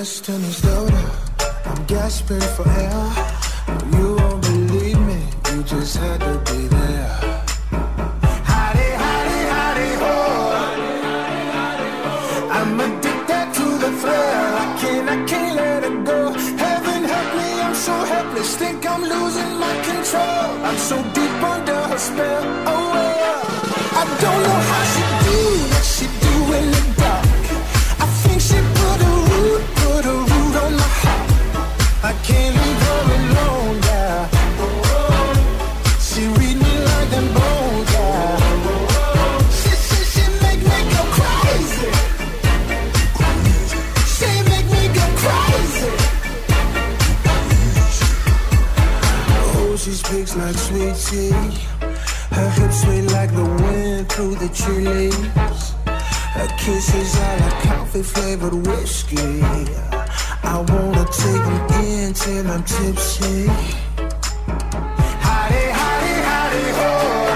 destiny's daughter. I'm gasping for air. You won't believe me, you just had to be there. Howdy, howdy, howdy, ho. I'm addicted to the thrill. I can't let it go. Heaven help me, I'm so helpless. Think I'm losing my control. I'm so deep under her spell. Oh well, I don't know how she do what she do in the dark. I think she put a root on my heart. I can't leave her alone, yeah. She read me like them bones, yeah. She make me go crazy. She make me go crazy. Oh, she speaks like sweet tea. Her hips sway like the wind through the tree leaves. Her kisses are like coffee-flavored whiskey. I wanna take them in till I'm tipsy. Howdy, howdy, howdy, ho.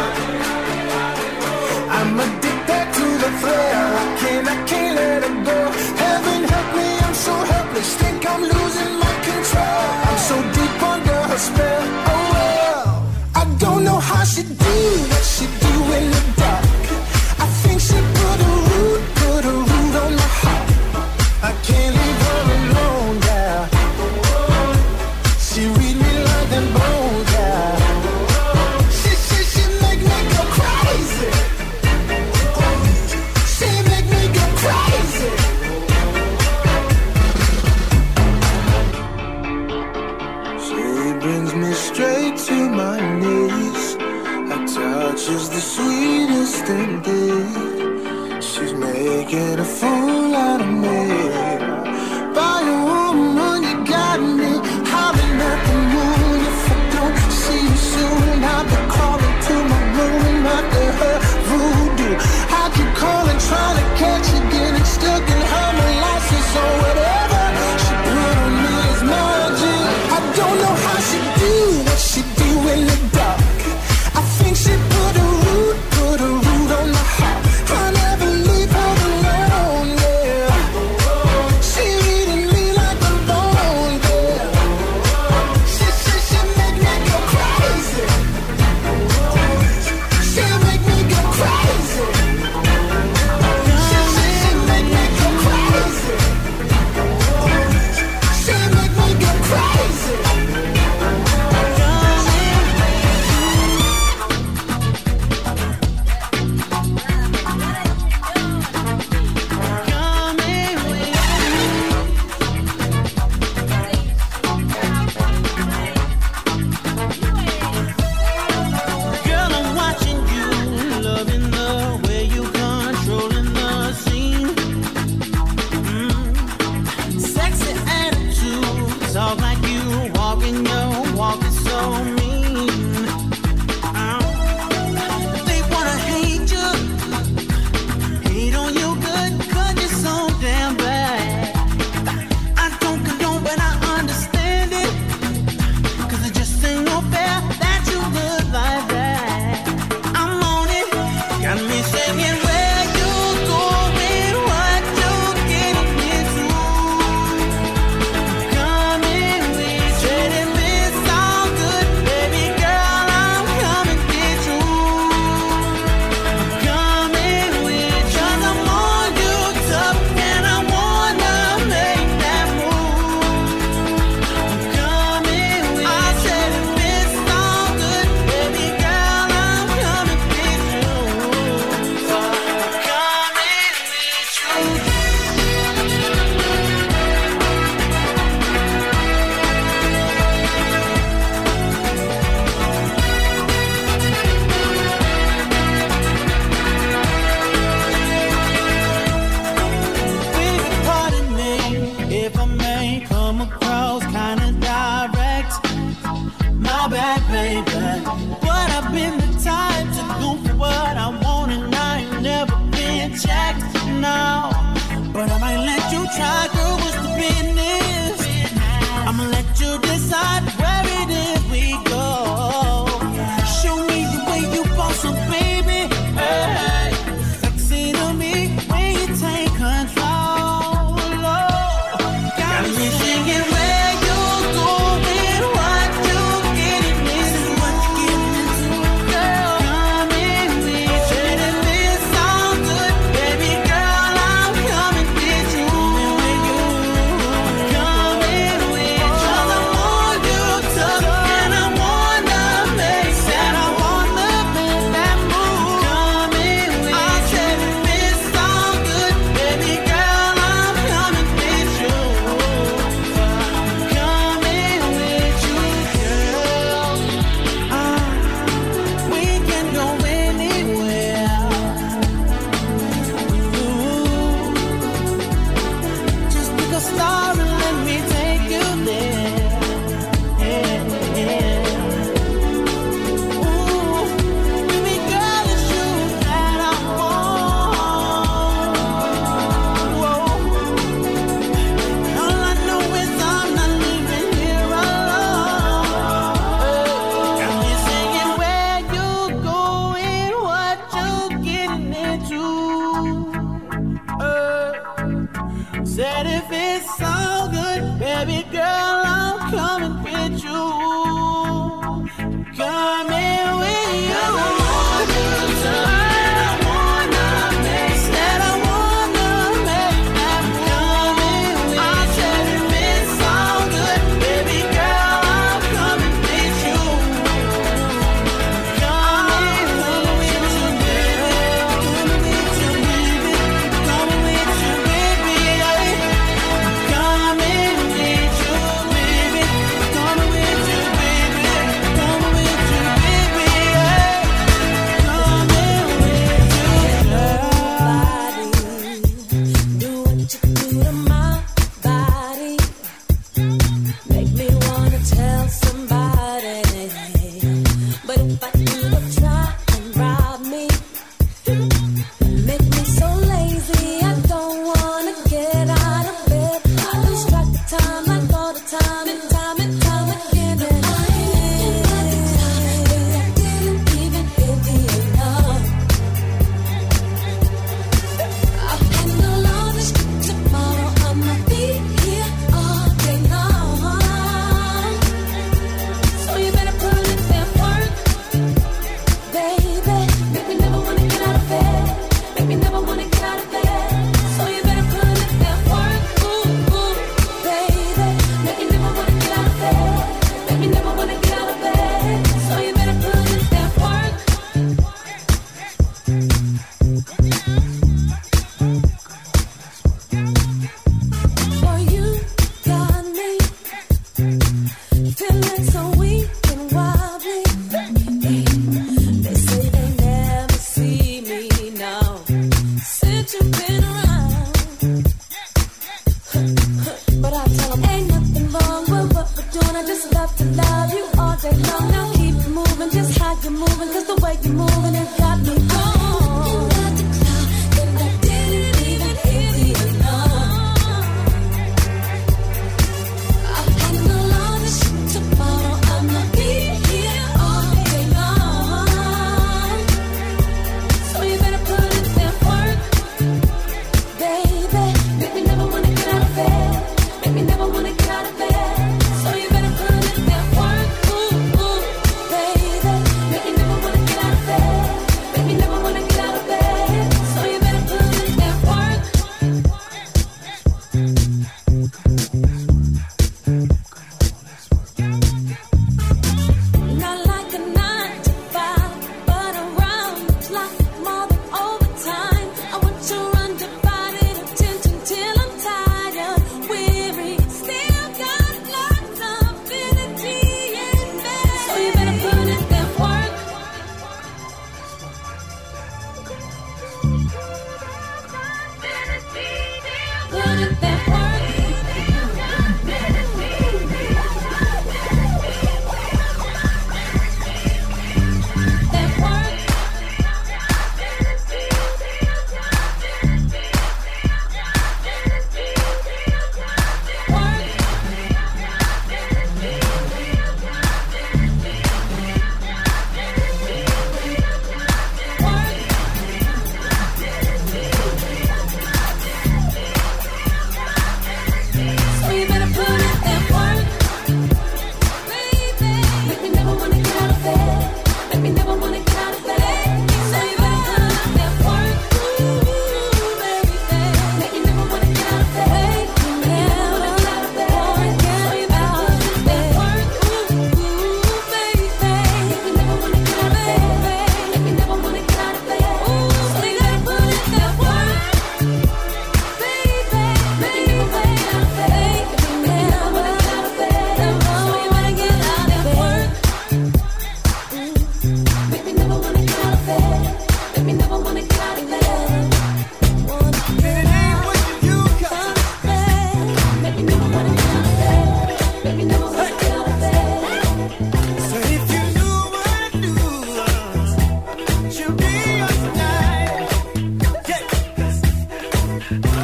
I'm addicted to the thrill. I can't let it go. Heaven help me, I'm so helpless. Think I'm losing my control. I'm so deep under her spell. Oh well, I don't know how she do what she do in the dark. I think she put a root on my heart. I can't leave her alone, yeah. She read me like them bones, yeah. She make me go crazy. She make me go crazy. She brings me straight to my knees. Her touch is the sweetest indeed. She's making a fool out of me. By a woman, you got me howling at the moon. If I don't see you soon, I'll be crawling to my room after her voodoo. I keep calling, trying to catch you, getting stuck in her molasses or whatever she put on me is magic. I don't know how she do what she do in the dark. I think she put a root on my heart. I never leave her alone, yeah. She reading me like a bone, yeah. She make me go crazy. She make me go crazy. She make me go crazy. She make me go crazy. a star and let me take you there. Yeah, yeah. Ooh, baby girl, it's you that I want. Whoa. All I know is I'm not leaving here alone. Got me singing where you going, what you getting into. Said if it's all good, baby girl, I'm coming with you. Coming with you. I wanna make that coming with you. I said if it's all good, baby girl, I'm coming with you. Coming with you, baby. Coming with you, baby. Coming with you, baby. Coming with you, baby. Coming with you, baby. Coming with you, baby.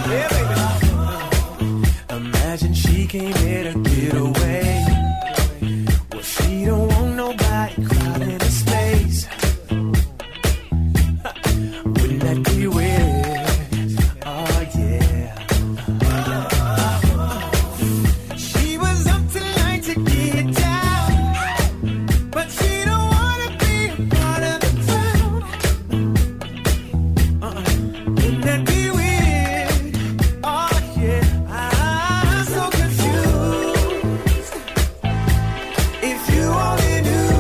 Yeah, baby. Imagine she came here to get away. Well, she don't want nobody crowding her space. Wouldn't that be weird? Oh, yeah. She was up tonight to get down, but she don't wanna be a part of the crowd. Wouldn't that be weird? Oh, yeah. I'm so confused. If you only knew,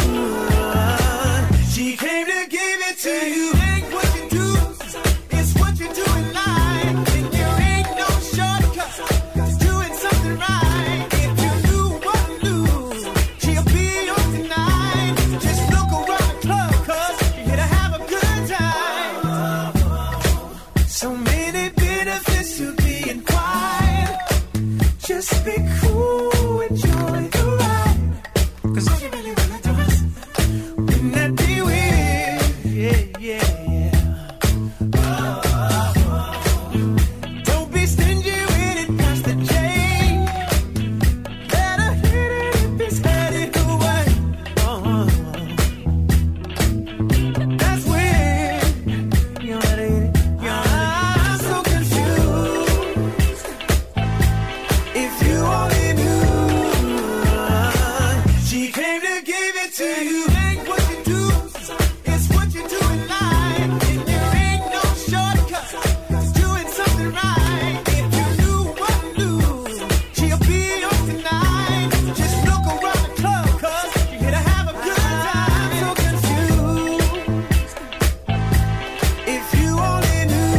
she came to give it to you. Ain't what you do, it's what you do in life. And there ain't no shortcut to doing something right. If you knew what you knew, she'll be yours tonight. Just look around the club, cause you're here to have a good time. So many benefits to being quiet. Just be cool, enjoy the ride. Cause all you really wanna do is, wouldn't that be weird? Yeah, yeah, yeah. Don't be stingy when it comes to change. Better hit it if it's headed away. That's weird. You know that ain't it? I'm so confused. If you only knew, she came to give it to you. Ain't what you do, it's what you do in life. And there ain't no shortcut to doing something right. If you knew what you knew, she'll be yours tonight. Just look around the club, cause you're here to have a good time. So confused. If you only knew,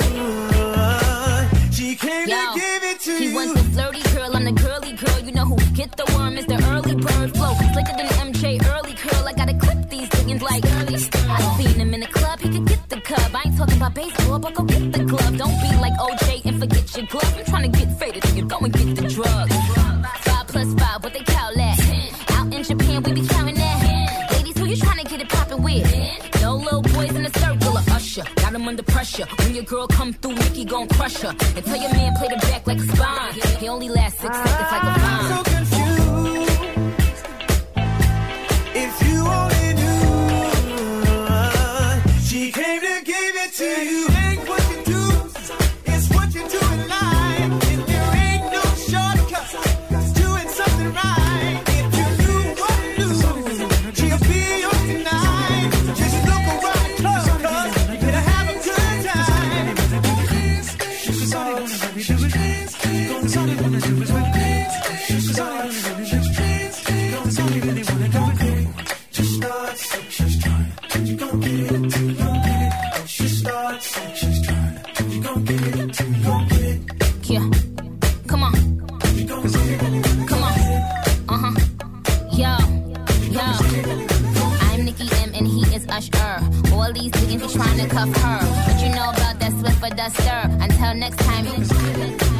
she came to give it to He you. wants the flirty girl, I'm the girly girl. You know who get the worm is the early bird flow. Slicker than MJ, early curl. I gotta clip these things like early stir. I seen him in the club, he could get the cub. I ain't talking about baseball, but go get the glove. Don't be like OJ and forget your glove. I'm trying to get faded, then you go and get the drug. 5 plus 5, what they call that? Out in Japan, we be counting that. Ladies, who you trying to get it poppin' with? No little boys in the circle of Usher. Got him under pressure. When your girl come through, Nicki gon' crush her. And tell your man play the back like a spine. He only lasts 6 seconds like a I'm vine. so confused. If you only knew, she came to give it to you. Ain't what you do, it's what you do in life. And there ain't no shortcut to doing something right. If you knew what you knew, she'll be yours tonight. Just look around the club, cause you're here to have a good time. She's all I wanna do is dance. Cause all I wanna do is dance. She's all I wanna do is dance. Cause all we really wanna do is dance. Just start, she's trying. You gon' get it, you gon' get it. She starts, she's trying. You gon' get it, you gon' get it. Yeah. Come on. Come on. Yo. I'm Nicki M and he is Usher. All these niggas be trying to cuff her. What you know about that Swiffer duster? Until next time.